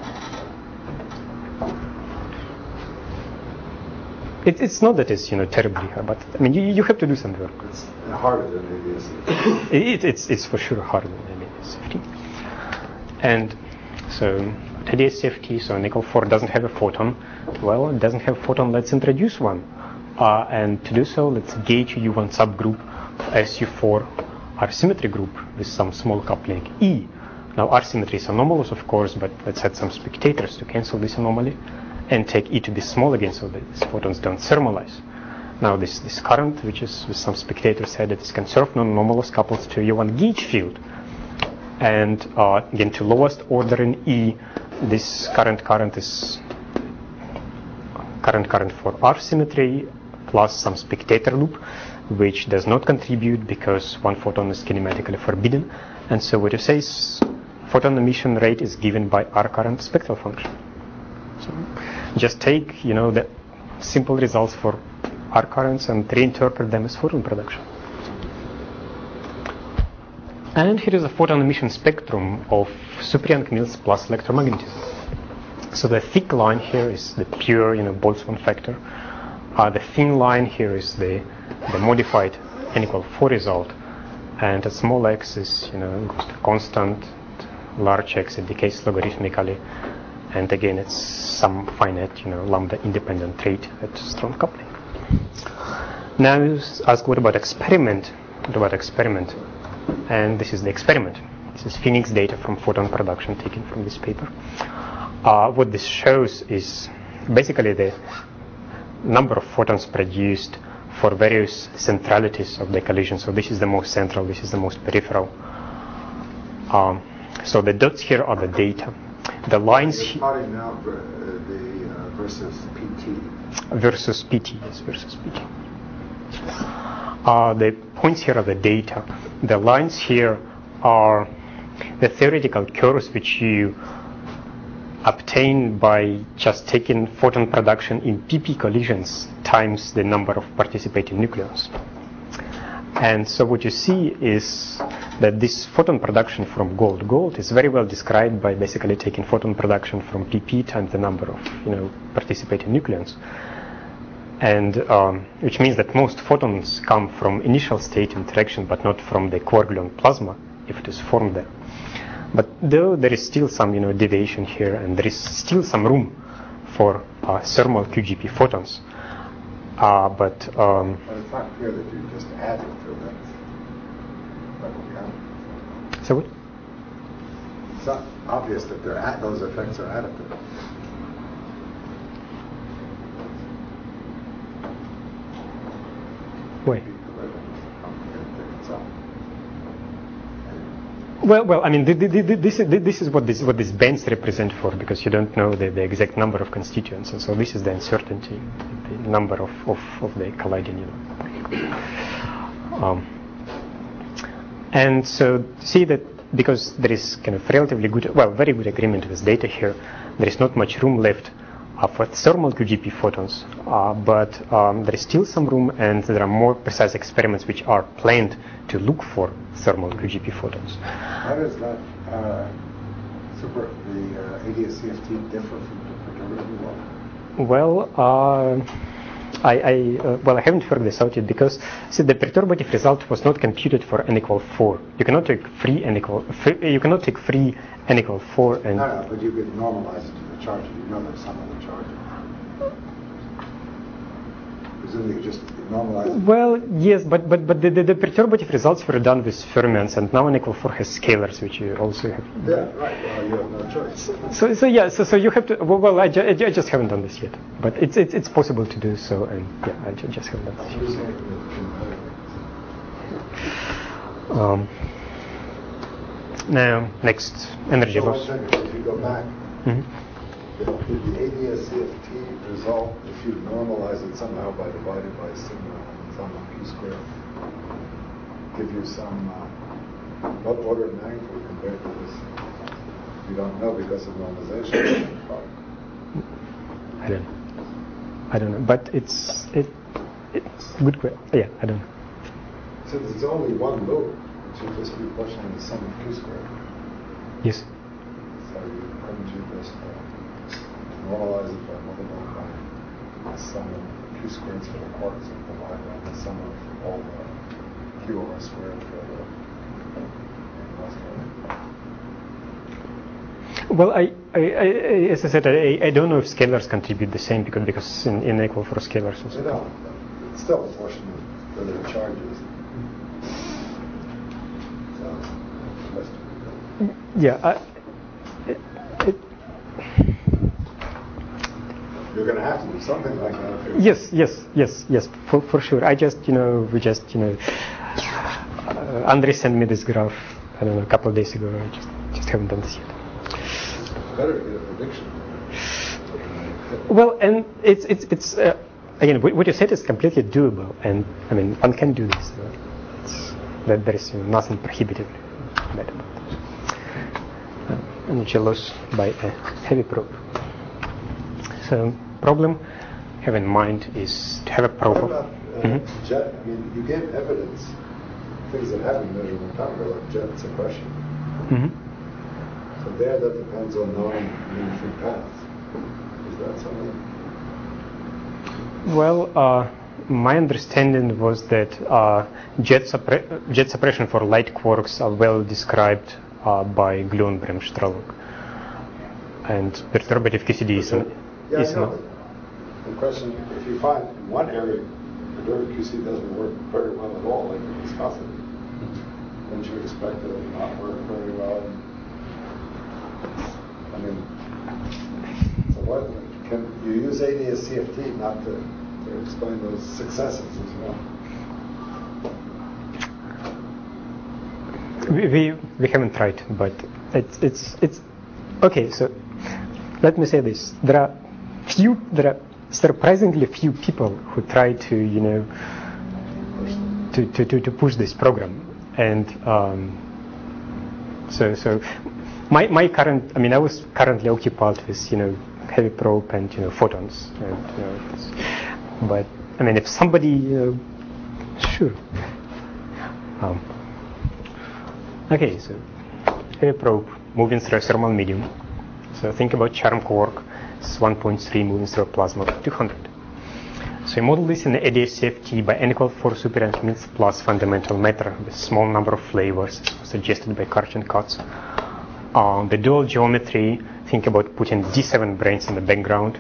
It's not that it's terribly hard, but I mean you have to do some work. It's harder than ADS-CFT. It's for sure harder than ADS-CFT. And so ADS-CFT, so N equal 4 doesn't have a photon. Well, it doesn't have a photon. Let's introduce one, and to do so, let's gauge U1 subgroup of SU4 R symmetry group with some small coupling E. Now R symmetry is anomalous, of course, but let's add some spectators to cancel this anomaly, and take E to be small again so that these photons don't thermalize. Now this current, which is with some spectators added, is conserved non-anomalous coupled to U1 gauge field. And again, to lowest order in E, this current is current for R symmetry plus some spectator loop, which does not contribute because one photon is kinematically forbidden. And so what you say is photon emission rate is given by R current spectral function. So just take the simple results for R currents and reinterpret them as photon production. And here is a photon emission spectrum of super-Young-Mills plus electromagnetism. So the thick line here is the pure Boltzmann factor. The thin line here is the modified N equal 4 result, and at small x is constant, large x it decays logarithmically. And again, it's some finite, lambda independent rate at strong coupling. Now, ask what about experiment? And this is the experiment. This is Phoenix data from photon production taken from this paper. What this shows is basically the number of photons produced for various centralities of the collision. So this is the most central, this is the most peripheral. So the dots here are the data. The lines here. Now versus PT. Versus PT, yes, versus PT. The points here are the data. The lines here are the theoretical curves which you obtain by just taking photon production in PP collisions times the number of participating nucleons. And so what you see is that this photon production from gold is very well described by basically taking photon production from PP times the number of participating nucleons. and which means that most photons come from initial state interaction, but not from the quark-gluon plasma if it is formed there. But though there is still some deviation here, and there is still some room for thermal QGP photons, but it's not clear that you just added to that. So what? It's not obvious that those effects are additive. Why? Well, I mean, this is what these bands represent for, because you don't know the exact number of constituents, and so this is the uncertainty, the number of the colliding. And so see that because there is kind of relatively good, very good agreement with data here, there is not much room left for thermal QGP photons, but there is still some room, and there are more precise experiments which are planned to look for thermal QGP photons. How does that the ADS-CFT differ from the perturbative one? Well, I haven't figured this out yet, because see, the perturbative result was not computed for n equal 4. You cannot take free n equal 4 and. No, but you could normalize it to the charge. You know that some of the charge. Presumably, you just normalize it. Well, yes, but the perturbative results were done with fermions, and now n equal 4 has scalars, which you also have. Yeah, right. Well, you have no choice. So you have to. Well, I just haven't done this yet, but it's possible to do so, and yeah, I just haven't done this yet. Now, next, energy loss. If you go back, did the ADS-CFT result, if you normalize it somehow by dividing by sigma Q squared, give you some what order of magnitude compared to this? You don't know because of normalization. I don't know, but it's good question. Yeah, I don't know. Since it's only one loop, it should just be proportional to the sum of Q squared. Yes. So couldn't you just normalize it by multiplying by the sum of Q squareds for the quarks and divide by the sum of all the QR squared for the Well, as I said, I don't know if scalars contribute the same, because in equal for scalars also. No, it's still a portion of the charges. So, yeah. you're going to have to do something like that. Yes, for sure. We just, Andrei sent me this graph, I don't know, a couple of days ago. I just haven't done this yet. Better to get a prediction. Well, and it's again, what you said is completely doable, and I mean, one can do this. That there is nothing prohibitive bad about it. Energy loss by a heavy probe. So, problem have in mind is to have a probe. What about jet? I mean, you gave evidence, things that haven't measured in time, like jet suppression. So there, that depends on knowing mean-free paths. Is that something? Well, my understanding was that jet suppression for light quarks are well described by Gluon-Brehm-Stralock, and perturbative QCD is not. The question: if you find in one area perturbative QCD doesn't work very well at all, like the viscosity, wouldn't you expect that it would not work very well? I mean, so what can you use ADS-CFT not to explain those successes as well? We haven't tried, but it's okay. So let me say this: there are surprisingly few people who try to to push this program, and so my current, I mean, I was currently occupied with heavy probe and photons, and but I mean, if somebody sure. Okay, so heavy probe moving through a thermal medium. So think about charm quark. It's 1.3 moving through a plasma of 200. So you model this in the ADS-CFT by n equals 4 super means plus fundamental matter with small number of flavors suggested by Karchin-Katz. The dual geometry, think about putting D7 branes in the background,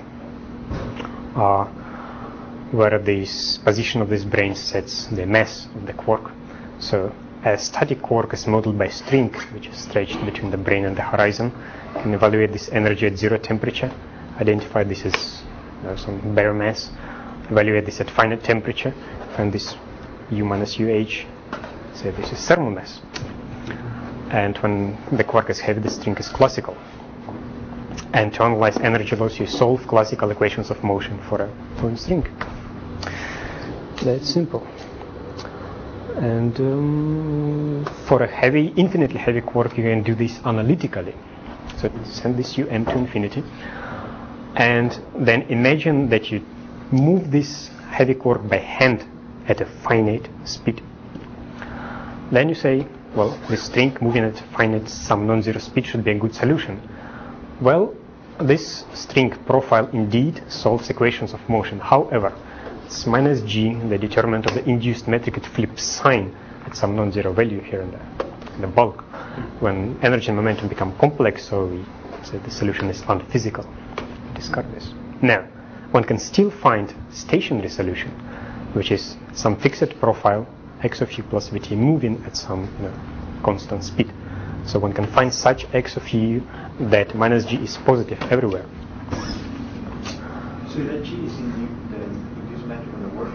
where this position of this brane sets the mass of the quark. So a static quark is modeled by string, which is stretched between the brane and the horizon. You can evaluate this energy at 0 temperature, identify this as some bare mass, evaluate this at finite temperature, find this U minus UH, say this is thermal mass. And when the quark is heavy, the string is classical. And to analyze energy loss, you solve classical equations of motion for a point string. That's simple. And for a heavy, infinitely heavy quark, you can do this analytically. So send this UM to infinity. And then imagine that you move this heavy quark by hand at a finite speed. Then you say, well, this string moving at finite some non-zero speed should be a good solution. Well, this string profile indeed solves equations of motion. However, it's minus g, the determinant of the induced metric, it flips sign at some non-zero value here in the bulk. When energy and momentum become complex, so we say the solution is unphysical. Discard this. Now, one can still find stationary solution, which is some fixed profile x of u plus vt moving at some constant speed. So one can find such x of u that minus g is positive everywhere. So that g is in the induced metric on the work?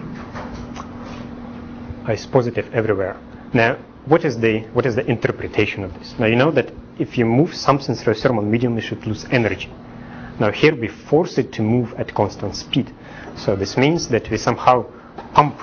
Is positive everywhere. Now, what is the interpretation of this? Now, you know that if you move something through a thermal medium, you should lose energy. Now, here we force it to move at constant speed. So this means that we somehow pump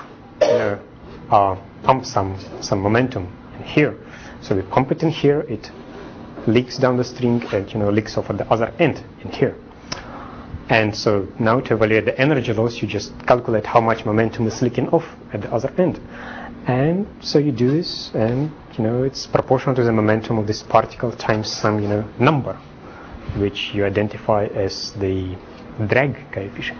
some momentum in here. So we pump it in here, it leaks down the string and leaks off at the other end in here. And so now to evaluate the energy loss, you just calculate how much momentum is leaking off at the other end. And so you do this, and it's proportional to the momentum of this particle times some number, which you identify as the drag coefficient.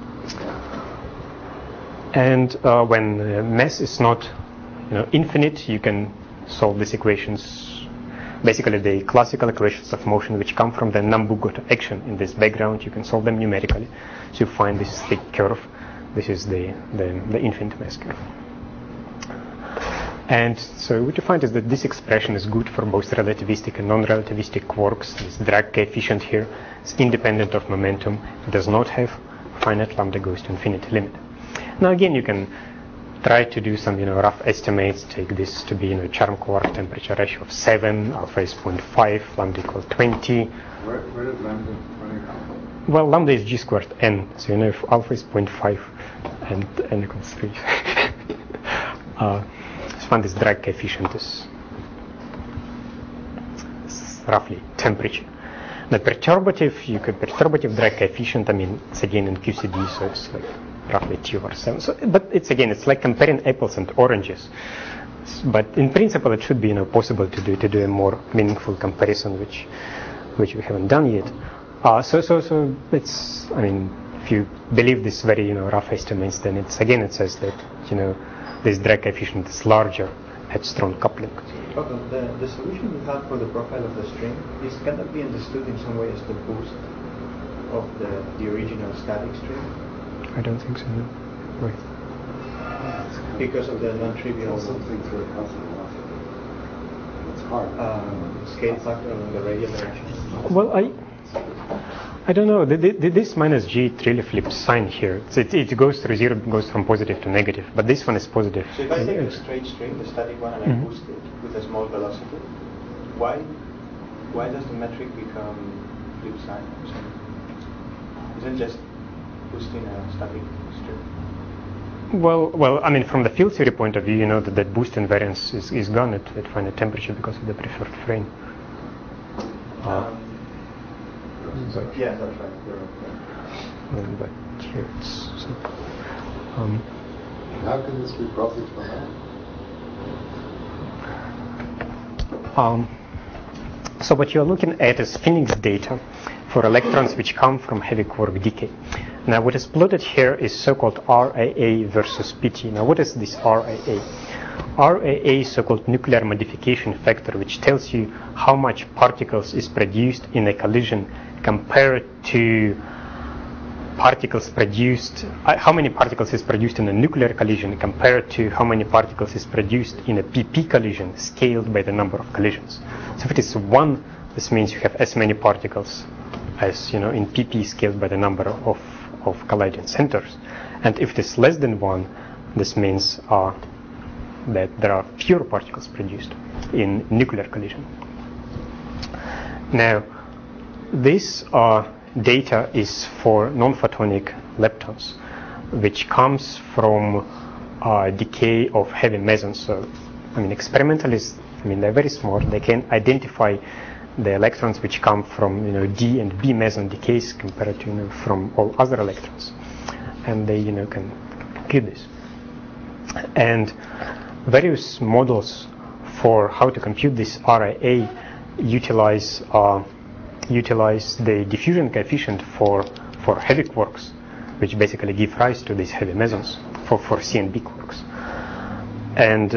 And when mass is not infinite, you can solve these equations. Basically, the classical equations of motion, which come from the Nambu-Goto action in this background, you can solve them numerically. So you find this thick curve. This is the infinite mass curve. And so what you find is that this expression is good for both relativistic and non-relativistic quarks. This drag coefficient here is independent of momentum. It does not have finite lambda goes to infinity limit. Now again, you can try to do some rough estimates. Take this to be charm quark temperature ratio of 7, alpha is 0.5, lambda equal 20. Where does lambda running out? Well, lambda is g squared n. So if alpha is 0.5 and n equals 3. Find this drag coefficient is roughly temperature. Now perturbative drag coefficient, it's again in QCD, so it's like roughly T over 7. So, but it's like comparing apples and oranges. But in principle, it should be possible to do a more meaningful comparison, which we haven't done yet. So it's if you believe this very rough estimates, then it says that this drag coefficient is larger at strong coupling. Okay, the solution you have for the profile of the string can that be understood in some way as the boost of the original static string? I don't think so. No. Wait. Because of the non-trivial Something's very possible. It's hard. Scale factor along the radial direction. Well, I don't know. This minus g, it really flips sign here. It goes through zero, goes from positive to negative. But this one is positive. So if I take a straight string, the static one, and I boost it with a small velocity, why does the metric become flip sign? Isn't just boosting a static string? Well, from the field theory point of view, that boost invariance is gone at finite temperature because of the preferred frame. Yeah, that's right. But here it's simple. How can this be profit for So what you're looking at is Phoenix data for electrons which come from heavy quark decay. Now what is plotted here is so-called RAA versus PT. Now what is this RAA? RAA is so-called nuclear modification factor, which tells you how much particles is produced in a collision compared to particles produced, how many particles is produced in a nuclear collision compared to how many particles is produced in a PP collision scaled by the number of collisions. So if it is 1, this means you have as many particles as in PP scaled by the number of colliding centers. And if it is less than 1, this means that there are fewer particles produced in nuclear collision. Now, this data is for non-photonic leptons, which comes from decay of heavy mesons. So, experimentalists, they're very smart. They can identify the electrons which come from D and B meson decays compared to from all other electrons, and they can compute this. And various models for how to compute this RAA utilize the diffusion coefficient for heavy quarks, which basically give rise to these heavy mesons for C and B quarks. And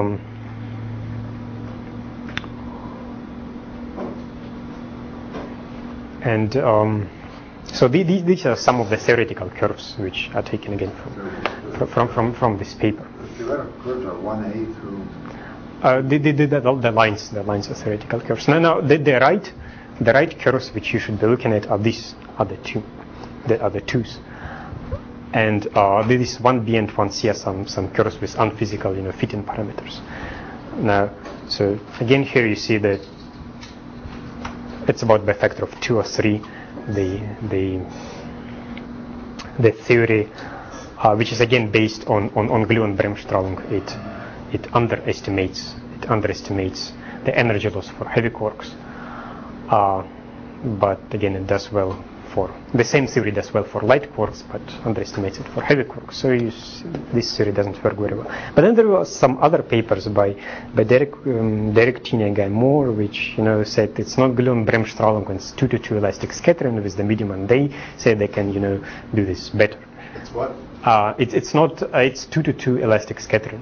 so these are some of the theoretical curves which are taken again from this paper. The theoretical curves are 1A through. The lines are theoretical curves. Now the right curves which you should be looking at are these other twos. And this 1B and 1C are some curves with unphysical fitting parameters. Now, so again here you see that it's about by a factor of 2 or 3 the theory, which is again based on Gluon-Bremsstrahlung. It underestimates the energy loss for heavy quarks, but again it does well for the same theory does well for light quarks, but underestimates it for heavy quarks. So this theory doesn't work very well. But then there were some other papers by Derek Tinney and Guy Moore, which said it's not Gluon-Bremsstrahlung, it's 2-to-2 elastic scattering with the medium, and they say they can do this better. It's what? It's not. It's 2-to-2 elastic scattering.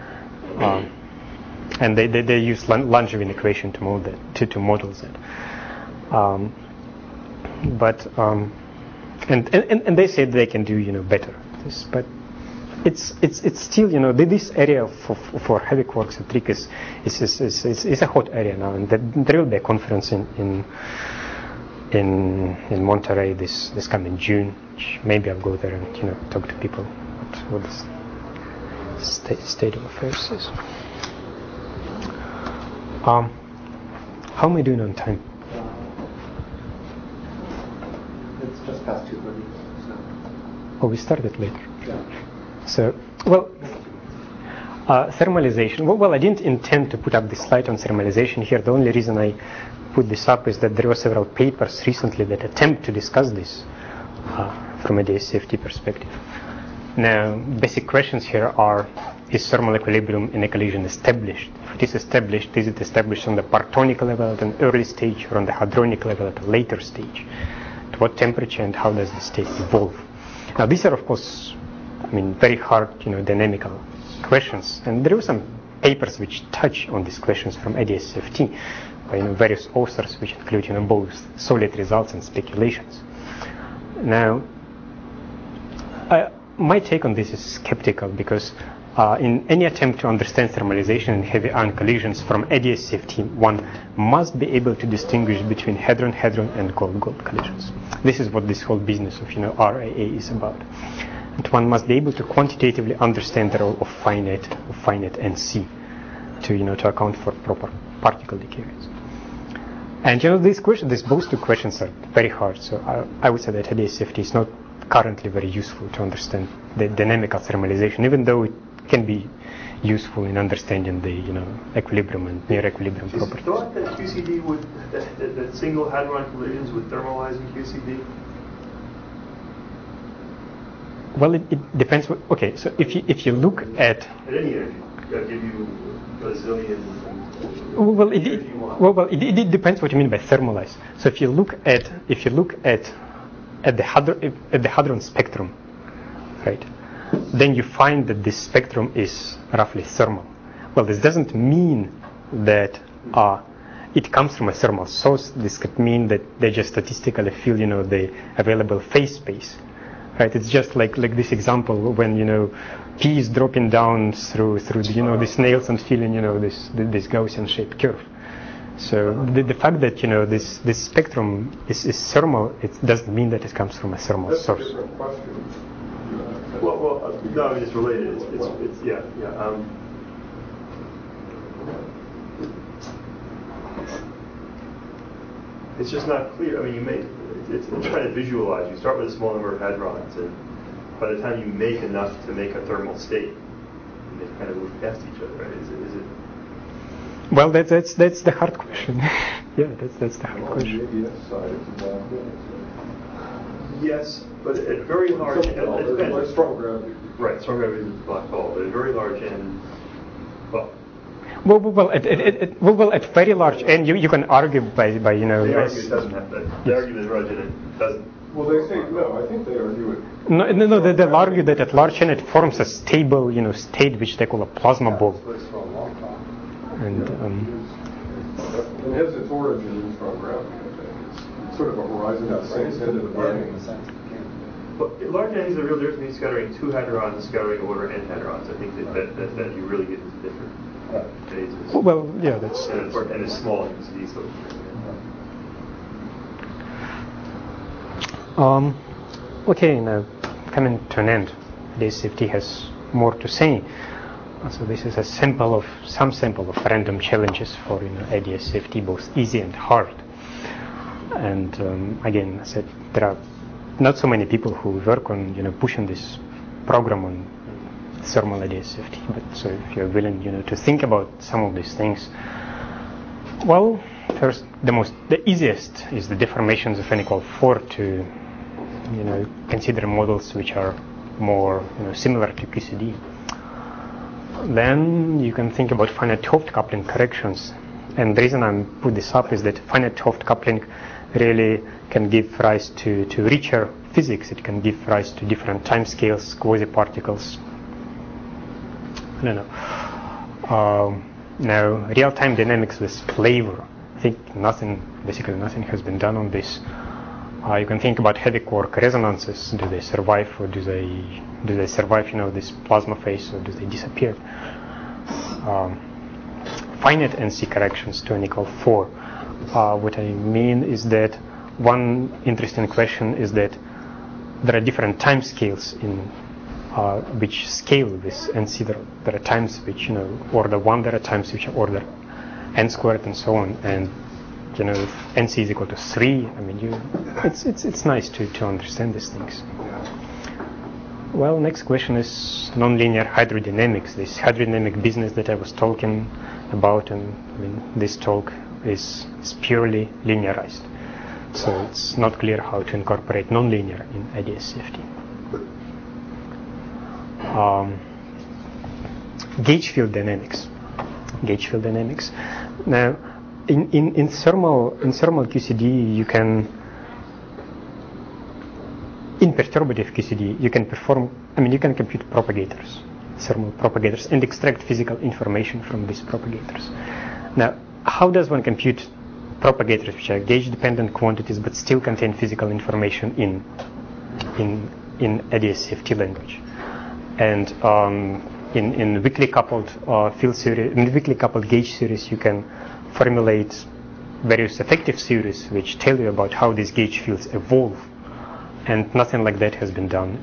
And they use Langevin equation to model that, to model that. But and they said they can do better this, but it's still this area for heavy quarks and trick is a hot area now, and there will be a conference in Monterey this coming June, which maybe I'll go there and talk to people what the state of affairs is. How am I doing on time? It's just past 2:30. So. Oh, we started later. Yeah. So, well, thermalization. Well, I didn't intend to put up this slide on thermalization here. The only reason I put this up is that there were several papers recently that attempt to discuss this from a DSCFT perspective. Now, basic questions here are: is thermal equilibrium in a collision established? If it is established, is it established on the partonic level at an early stage or on the hadronic level at a later stage? At what temperature and how does the state evolve? Now, these are, of course, very hard, dynamical questions. And there are some papers which touch on these questions from ADS-CFT by various authors, which include, both solid results and speculations. Now, my take on this is skeptical, because in any attempt to understand thermalization in heavy ion collisions from ADS-CFT, one must be able to distinguish between hadron-hadron and gold-gold collisions. This is what this whole business of RAA is about. And one must be able to quantitatively understand the role of finite NC to account for proper particle decay rates. And those two questions are very hard. So I would say that ADS-CFT is not currently very useful to understand the dynamical thermalization, even though it can be useful in understanding the equilibrium and near equilibrium properties. Thought that QCD that single hadron collisions would thermalize in QCD? Well, it depends. Okay, so if you look at any energy, that'll give you a zillion Well, it depends what you mean by thermalized. So if you look at the hadron spectrum, right, then you find that this spectrum is roughly thermal. Well, this doesn't mean that it comes from a thermal source. This could mean that they just statistically fill, the available phase space, right? It's just like this example when P is dropping down through the snails and filling this Gaussian shaped curve. So the fact that this spectrum is thermal, it doesn't mean that it comes from a thermal source. That's a different question. Well, no, it's related. It's yeah. It's just not clear. I mean, it's trying to visualize. You start with a small number of hadrons, and by the time you make enough to make a thermal state, they kind of move past each other, right? Is it? Well, that's the hard question. Yeah, that's the hard question. On the ABS side, it's a black hole. Yes, but at very large. Like strong gravity. Right, strong gravity is a black hole. At a very large end, Well, at very large end, you can argue by They argue it doesn't have that. They argue that large end it doesn't. Well, they say no. I think they argue it. No. They'll argue that at large end it forms a stable, state which they call a plasma ball. For a long time. And It has its origin in strong gravity. I think it's sort of a horizon at the same end of the brain. But at large ends, the real difference between scattering two hadrons and scattering order n hadrons. I think that you really get into different phases. well, yeah, that's. And it's small, you can see so. Okay, now coming to an end. ADS-CFT has more to say. So this is some sample of random challenges for ADS-CFT, both easy and hard. And again, I said there are not so many people who work on pushing this program on thermal ADS-CFT. But so if you're willing to think about some of these things, well, first the easiest is the deformations of n equal 4 to consider models which are more similar to QCD. Then you can think about finite Hopf coupling corrections. And the reason I put this up is that finite Hopf coupling really can give rise to richer physics. It can give rise to different timescales, quasi-particles. I don't know. Now, real-time dynamics with flavor. I think basically nothing has been done on this. You can think about heavy quark resonances. Do they survive, or do they survive this plasma phase, or do they disappear? Finite NC corrections to n equal 4. What I mean is that one interesting question is that there are different time scales in which scale this NC. There are times which order 1, there are times which order n squared, and so on. And if NC is equal to 3, I mean, it's nice to understand these things. Well, next question is nonlinear hydrodynamics, this hydrodynamic business that I was talking about, and this talk is purely linearized. So it's not clear how to incorporate nonlinear in ADS-CFT. Gauge field dynamics. Now, in thermal QCD, you can, in perturbative QCD, you can compute propagators, thermal propagators, and extract physical information from these propagators. Now, how does one compute propagators, which are gauge-dependent quantities but still contain physical information in ADS-CFT language? And in weakly coupled field series, in weakly coupled gauge series, you can formulate various effective theories which tell you about how these gauge fields evolve, and nothing like that has been done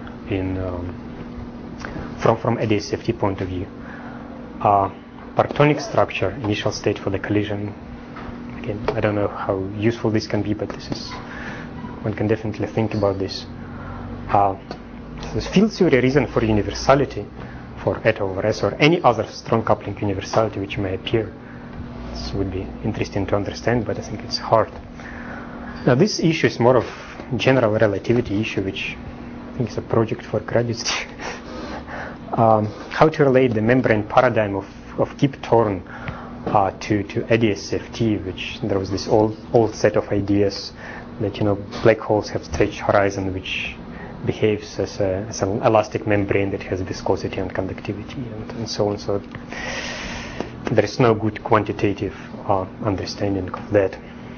from ADS-CFT point of view. Partonic structure, initial state for the collision. Again, I don't know how useful this can be, but one can definitely think about this. This field theory reason for universality for eta over S or any other strong coupling universality which may appear. This would be interesting to understand, but I think it's hard. Now, this issue is more of general relativity issue, which I think is a project for graduate students. How to relate the membrane paradigm of Kip Thorne to ADS-CFT, which there was this old set of ideas that black holes have stretched horizon, which behaves as an elastic membrane that has viscosity and conductivity and so on. So there is no good quantitative understanding of that.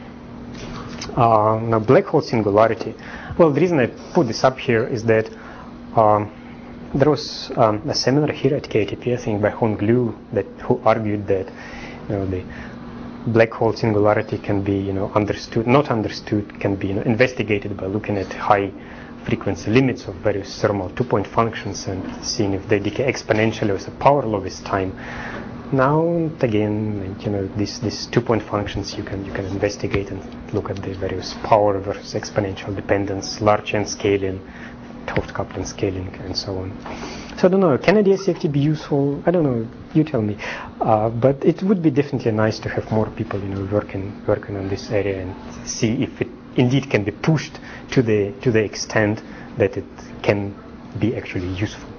Now, black hole singularity. Well, the reason I put this up here is that there was a seminar here at KTP, I think, by Hong Liu, who argued that the black hole singularity can be not understood, can be investigated by looking at high frequency limits of various thermal 2-point functions and seeing if they decay exponentially with a power law with time. Now again, these 2-point functions you can investigate and look at the various power versus exponential dependence, large N scaling, 't Kaplan scaling, and so on. So I don't know, can ADS-CFT be useful? I don't know, you tell me. But it would be definitely nice to have more people working on this area and see if it indeed can be pushed to the extent that it can be actually useful.